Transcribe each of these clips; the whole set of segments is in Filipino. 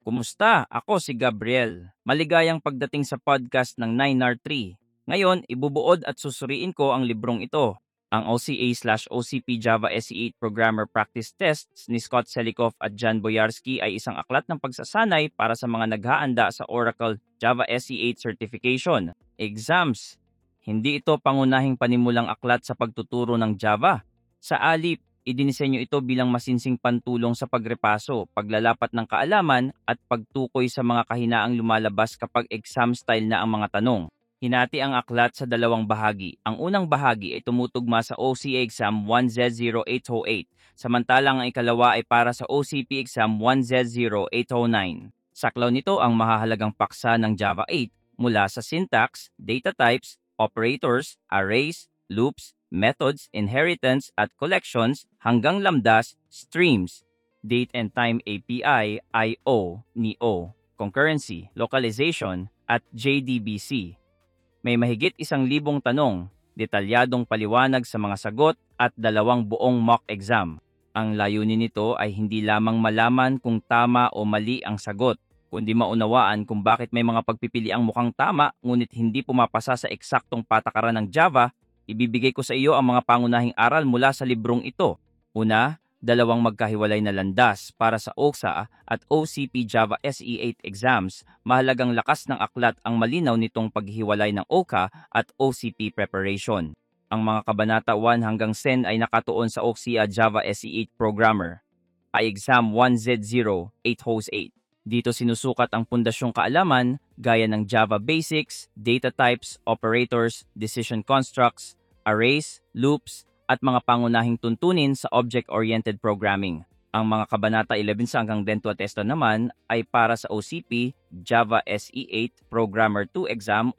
Kumusta? Ako si Gabriel. Maligayang pagdating sa podcast ng 9R3. Ngayon, ibubuod at susuriin ko ang librong ito. Ang OCA/OCP Java SE8 Programmer Practice Tests ni Scott Selikoff at Jan Boyarsky ay isang aklat ng pagsasanay para sa mga naghaanda sa Oracle Java SE8 Certification. Exams. Hindi ito pangunahing panimulang aklat sa pagtuturo ng Java. Sa alip, idinisenyo ito bilang masinsing pantulong sa pagrepaso, paglalapat ng kaalaman at pagtukoy sa mga kahinaang lumalabas kapag exam style na ang mga tanong. Hinati ang aklat sa dalawang bahagi. Ang unang bahagi ay tumutugma sa OCA Exam 1Z0808, samantalang ang ikalawa ay para sa OCP Exam 1Z0809. Saklaw nito ang mahahalagang paksa ng Java 8 mula sa syntax, data types, operators, arrays, loops, methods, inheritance at collections hanggang lambdas, streams, date and time API, I/O, NIO, concurrency, localization, at JDBC. May mahigit 1,000 tanong, detalyadong paliwanag sa mga sagot at 2 buong mock exam. Ang layunin nito ay hindi lamang malaman kung tama o mali ang sagot, kundi maunawaan kung bakit may mga pagpipiliang mukhang tama ngunit hindi pumapasa sa eksaktong patakaran ng Java. Ibibigay ko sa iyo ang mga pangunahing aral mula sa librong ito. Una, 2 magkahiwalay na landas para sa OSA at OCP Java SE8 exams. Mahalagang lakas ng aklat ang malinaw nitong paghihiwalay ng OCA at OCP preparation. Ang mga kabanata 1 hanggang 10 ay nakatuon sa OCA Java SE8 Programmer. Ay exam 1Z08 host 8. Dito sinusukat ang pundasyong kaalaman gaya ng Java Basics, Data Types, Operators, Decision Constructs, Arrays, Loops, at mga pangunahing tuntunin sa Object-Oriented Programming. Ang mga kabanata 11 hanggang 10 naman ay para sa OCP Java SE8 Programmer 2 Exam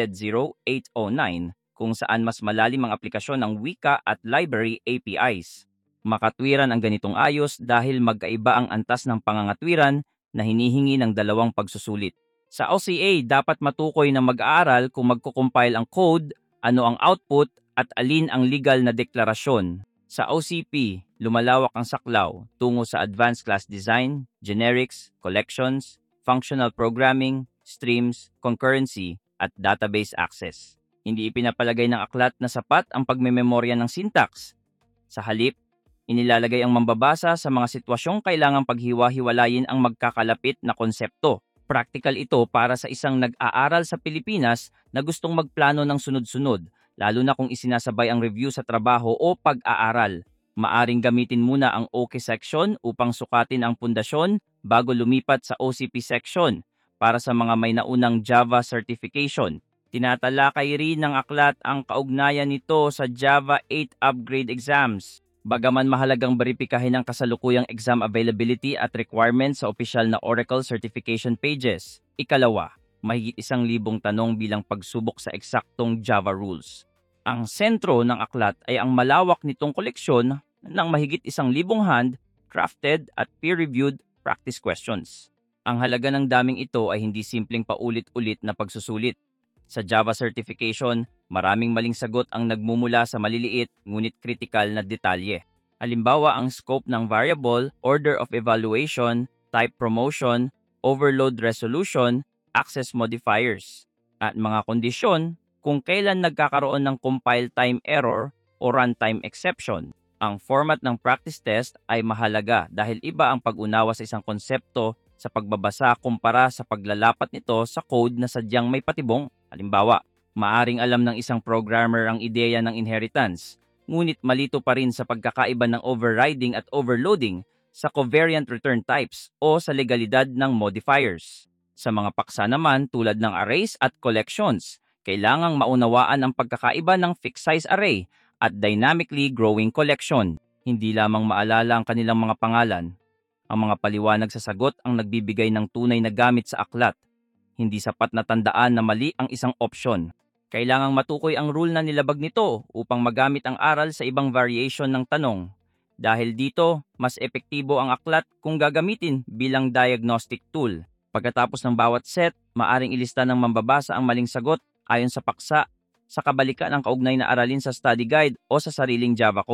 1Z0809 kung saan mas malalim ang aplikasyon ng wika at library APIs. Makatwiran ang ganitong ayos dahil magkaiba ang antas ng pangangatwiran na hinihingi ng 2 pagsusulit. Sa OCA, dapat matukoy na mag-aaral kung magkukompile ang code, ano ang output, at alin ang legal na deklarasyon. Sa OCP, lumalawak ang saklaw tungo sa advanced class design, generics, collections, functional programming, streams, concurrency, at database access. Hindi ipinapalagay ng aklat na sapat ang pagmememorya ng syntax. Sa halip, inilalagay ang mambabasa sa mga sitwasyong kailangang paghiwa-hiwalayin ang magkakalapit na konsepto. Practical ito para sa isang nag-aaral sa Pilipinas na gustong magplano ng sunod-sunod, lalo na kung isinasabay ang review sa trabaho o pag-aaral. Maaring gamitin muna ang OK section upang sukatin ang pundasyon bago lumipat sa OCP section para sa mga may naunang Java certification. Tinatalakay rin ng aklat ang kaugnayan nito sa Java 8 upgrade exams. Bagaman mahalagang beripikahin ang kasalukuyang exam availability at requirements sa opisyal na Oracle certification pages. Ikalawa, mahigit 1,000 tanong bilang pagsubok sa eksaktong Java rules. Ang sentro ng aklat ay ang malawak nitong koleksyon ng mahigit 1,000 hand-crafted at peer-reviewed practice questions. Ang halaga ng daming ito ay hindi simpleng paulit-ulit na pagsusulit. Sa Java certification, maraming maling sagot ang nagmumula sa maliliit ngunit kritikal na detalye. Halimbawa ang scope ng variable, order of evaluation, type promotion, overload resolution, access modifiers, at mga kondisyon kung kailan nagkakaroon ng compile time error o runtime exception. Ang format ng practice test ay mahalaga dahil iba ang pag-unawa sa isang konsepto sa pagbabasa kumpara sa paglalapat nito sa code na sadyang may patibong. Halimbawa, maaring alam ng isang programmer ang ideya ng inheritance, ngunit malito pa rin sa pagkakaiba ng overriding at overloading sa covariant return types o sa legalidad ng modifiers. Sa mga paksa naman tulad ng arrays at collections, kailangang maunawaan ang pagkakaiba ng fixed size array at dynamically growing collection. Hindi lamang maalala ang kanilang mga pangalan. Ang mga paliwanag sa sagot ang nagbibigay ng tunay na gamit sa aklat. Hindi sapat na tandaan na mali ang isang opsyon. Kailangang matukoy ang rule na nilabag nito upang magamit ang aral sa ibang variation ng tanong. Dahil dito, mas epektibo ang aklat kung gagamitin bilang diagnostic tool. Pagkatapos ng bawat set, maaring ilista ng mambabasa ang maling sagot ayon sa paksa, sa kabalikan ng kaugnay na aralin sa study guide o sa sariling Java code.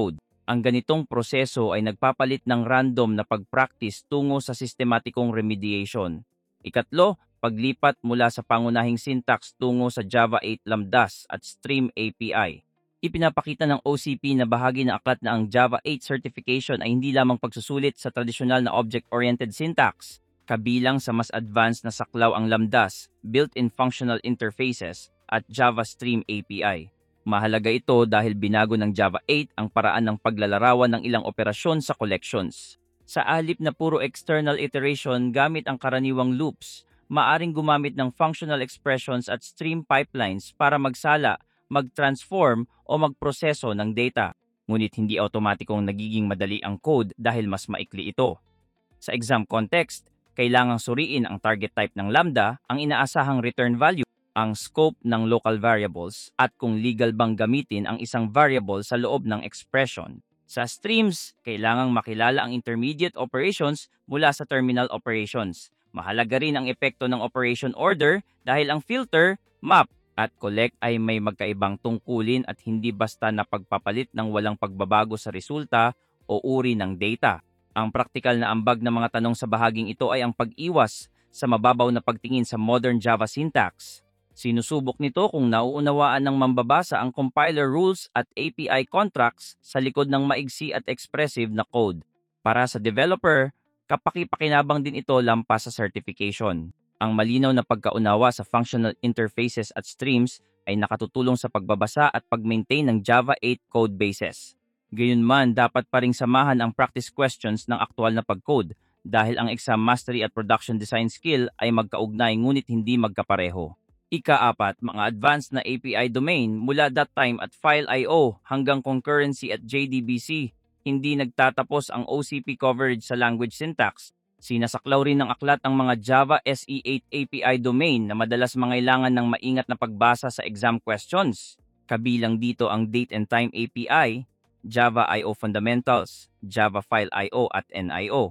Ang ganitong proseso ay nagpapalit ng random na pag-practice tungo sa sistematikong remediation. Ikatlo, paglipat mula sa pangunahing syntax tungo sa Java 8 Lambdas at Stream API. Ipinapakita ng OCP na bahagi ng aklat na ang Java 8 certification ay hindi lamang pagsusulit sa tradisyonal na object-oriented syntax, kabilang sa mas advanced na saklaw ang Lambdas, built-in functional interfaces, at Java Stream API. Mahalaga ito dahil binago ng Java 8 ang paraan ng paglalarawan ng ilang operasyon sa collections. Sa halip na puro external iteration gamit ang karaniwang loops, maaring gumamit ng functional expressions at stream pipelines para magsala, mag-transform o magproseso ng data. Ngunit hindi automatikong nagiging madali ang code dahil mas maikli ito. Sa exam context, kailangang suriin ang target type ng Lambda, ang inaasahang return value, ang scope ng local variables, at kung legal bang gamitin ang isang variable sa loob ng expression. Sa streams, kailangang makilala ang intermediate operations mula sa terminal operations. Mahalaga rin ang epekto ng operation order dahil ang filter, map, at collect ay may magkaibang tungkulin at hindi basta na pagpapalit ng walang pagbabago sa resulta o uri ng data. Ang praktikal na ambag ng mga tanong sa bahaging ito ay ang pag-iwas sa mababaw na pagtingin sa modern Java syntax. Sinusubok nito kung nauunawaan ng mambabasa ang compiler rules at API contracts sa likod ng maigsi at expressive na code. Para sa developer, kapaki-pakinabang din ito lampas sa certification. Ang malinaw na pagkaunawa sa functional interfaces at streams ay nakatutulong sa pagbabasa at pag-maintain ng Java 8 code bases. Gayunman, dapat pa ring samahan ang practice questions ng aktual na pag-code dahil ang exam mastery at production design skill ay magkaugnay ngunit hindi magkapareho. Ika-4, mga advanced na API domain mula .time at file.io hanggang concurrency at JDBC. Hindi nagtatapos ang OCP coverage sa language syntax. Sinasaklaw rin ng aklat ang mga Java SE8 API domain na madalas mangailangan ng maingat na pagbasa sa exam questions. Kabilang dito ang Date and Time API, Java I/O Fundamentals, Java File.io at NIO.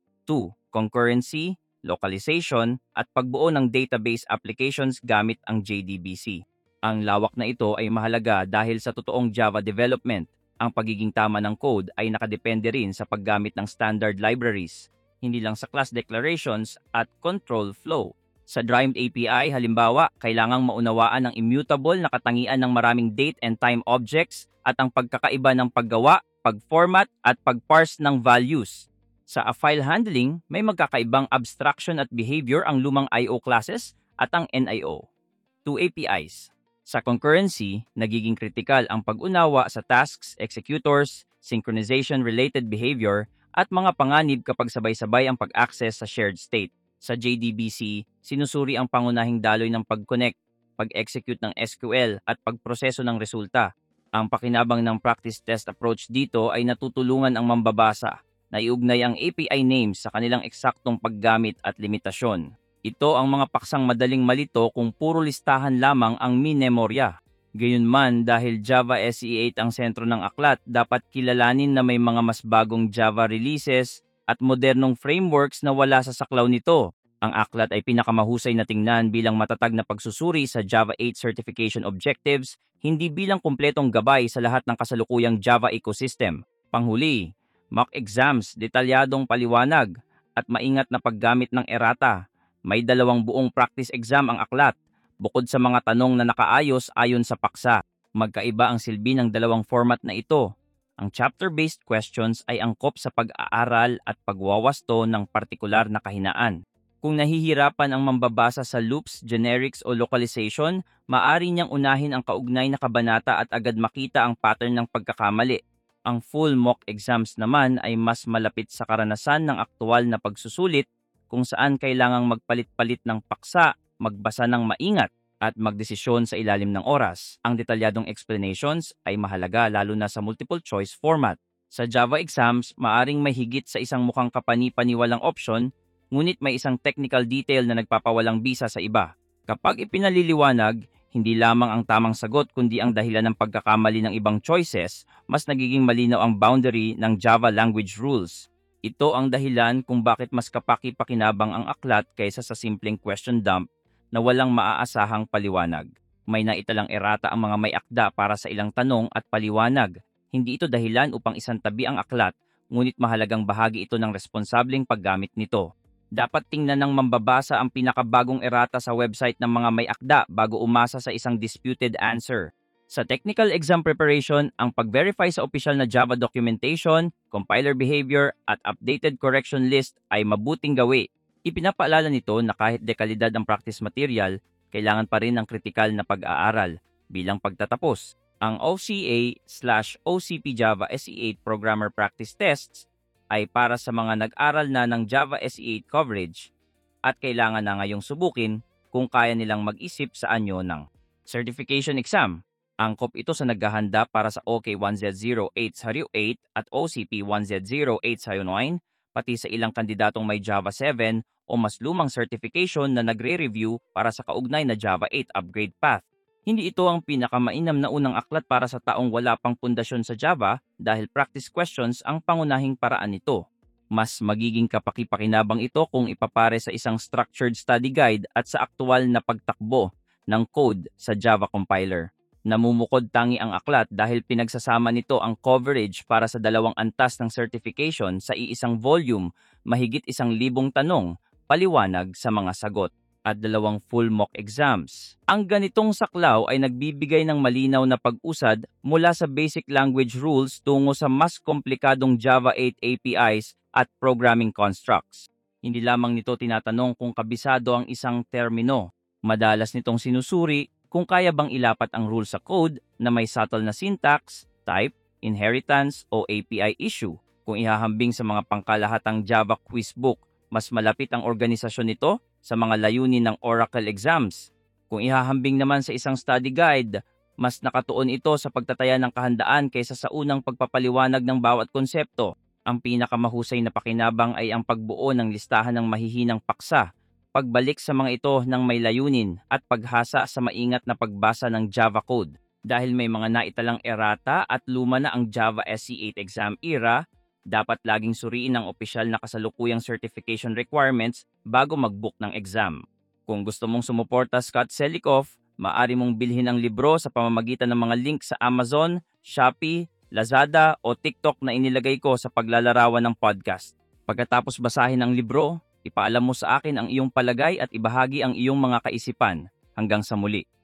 2. Concurrency, localization, at pagbuo ng database applications gamit ang JDBC. Ang lawak na ito ay mahalaga dahil sa totoong Java development, ang pagiging tama ng code ay nakadepende rin sa paggamit ng standard libraries, hindi lang sa class declarations at control flow. Sa Drimed API, halimbawa, kailangang maunawaan ang immutable na katangian ng maraming date and time objects at ang pagkakaiba ng paggawa, pag-format at pag-parse ng values. Sa file handling, may magkakaibang abstraction at behavior ang lumang I/O classes at ang NIO. 2 APIs. Sa concurrency, nagiging kritikal ang pag-unawa sa tasks, executors, synchronization-related behavior, at mga panganib kapag sabay-sabay ang pag-access sa shared state. Sa JDBC, sinusuri ang pangunahing daloy ng pag-connect, pag-execute ng SQL, at pagproseso ng resulta. Ang pakinabang ng practice test approach dito ay natutulungan ang mambabasa na iugnay ang API names sa kanilang eksaktong paggamit at limitasyon. Ito ang mga paksang madaling malito kung puro listahan lamang ang minemorya. Gayunman, dahil Java SE8 ang sentro ng aklat, dapat kilalanin na may mga mas bagong Java releases at modernong frameworks na wala sa saklaw nito. Ang aklat ay pinakamahusay na tingnan bilang matatag na pagsusuri sa Java 8 certification objectives, hindi bilang kumpletong gabay sa lahat ng kasalukuyang Java ecosystem. Panghuli, mock exams, detalyadong paliwanag, at maingat na paggamit ng errata. May 2 buong practice exam ang aklat, bukod sa mga tanong na nakaayos ayon sa paksa. Magkaiba ang silbi ng 2 format na ito. Ang chapter-based questions ay angkop sa pag-aaral at pagwawasto ng partikular na kahinaan. Kung nahihirapan ang mambabasa sa loops, generics o localization, maaari niyang unahin ang kaugnay na kabanata at agad makita ang pattern ng pagkakamali. Ang full mock exams naman ay mas malapit sa karanasan ng aktual na pagsusulit kung saan kailangang magpalit-palit ng paksa, magbasa ng maingat, at magdesisyon sa ilalim ng oras. Ang detalyadong explanations ay mahalaga lalo na sa multiple choice format. Sa Java exams, maaring may higit sa isang mukhang kapani-paniwalang option, ngunit may isang technical detail na nagpapawalang bisa sa iba. Kapag ipinaliliwanag, hindi lamang ang tamang sagot kundi ang dahilan ng pagkakamali ng ibang choices, mas nagiging malinaw ang boundary ng Java language rules. Ito ang dahilan kung bakit mas kapaki-pakinabang ang aklat kaysa sa simpleng question dump na walang maaasahang paliwanag. May naitalang errata ang mga may akda para sa ilang tanong at paliwanag, Hindi ito dahilan upang isantabi ang aklat, ngunit mahalagang bahagi ito ng responsableng paggamit nito. Dapat tingnan ng mambabasa ang pinakabagong errata sa website ng mga may akda bago umasa sa isang disputed answer. Sa technical exam preparation, ang pag-verify sa opisyal na Java documentation, compiler behavior, at updated correction list ay mabuting gawi. Ipinapaalala nito na kahit dekalidad ang practice material, kailangan pa rin ng kritikal na pag-aaral. Bilang pagtatapos, ang OCA/OCP Java SE8 Programmer Practice Tests ay para sa mga nag-aral na ng Java SE8 coverage at kailangan na ngayong subukin kung kaya nilang mag-isip sa anyo ng certification exam. Angkop ito sa naghahanda para sa OK1Z08-8 at OCP1Z08-9, pati sa ilang kandidatong may Java 7 o mas lumang certification na nagre-review para sa kaugnay na Java 8 upgrade path. Hindi ito ang pinakamainam na unang aklat para sa taong wala pang pundasyon sa Java dahil practice questions ang pangunahing paraan nito. Mas magiging kapaki-pakinabang ito kung ipapare sa isang structured study guide at sa aktual na pagtakbo ng code sa Java compiler. Namumukod tangi ang aklat dahil pinagsasama nito ang coverage para sa 2 antas ng certification sa iisang volume, mahigit 1,000 tanong, paliwanag sa mga sagot, at 2 full mock exams. Ang ganitong saklaw ay nagbibigay ng malinaw na pag-usad mula sa basic language rules tungo sa mas komplikadong Java 8 APIs at programming constructs. Hindi lamang nito tinatanong kung kabisado ang isang termino. Madalas nitong sinusuri kung kaya bang ilapat ang rule sa code na may subtle na syntax, type, inheritance o API issue. Kung ihahambing sa mga pangkalahatang Java quiz book, mas malapit ang organisasyon nito sa mga layunin ng Oracle exams. Kung ihahambing naman sa isang study guide, mas nakatuon ito sa pagtataya ng kahandaan kaysa sa unang pagpapaliwanag ng bawat konsepto. Ang pinakamahusay na pakinabang ay ang pagbuo ng listahan ng mahihinang paksa, pagbalik sa mga ito ng may layunin at paghasa sa maingat na pagbasa ng Java code. Dahil may mga naitalang errata at luma na ang Java SE8 exam era, dapat laging suriin ang opisyal na kasalukuyang certification requirements bago mag-book ng exam. Kung gusto mong sumuporta Scott Selikoff, maaari mong bilhin ang libro sa pamamagitan ng mga link sa Amazon, Shopee, Lazada o TikTok na inilagay ko sa paglalarawan ng podcast. Pagkatapos basahin ang libro, ipaalam mo sa akin ang iyong palagay at ibahagi ang iyong mga kaisipan. Hanggang sa muli.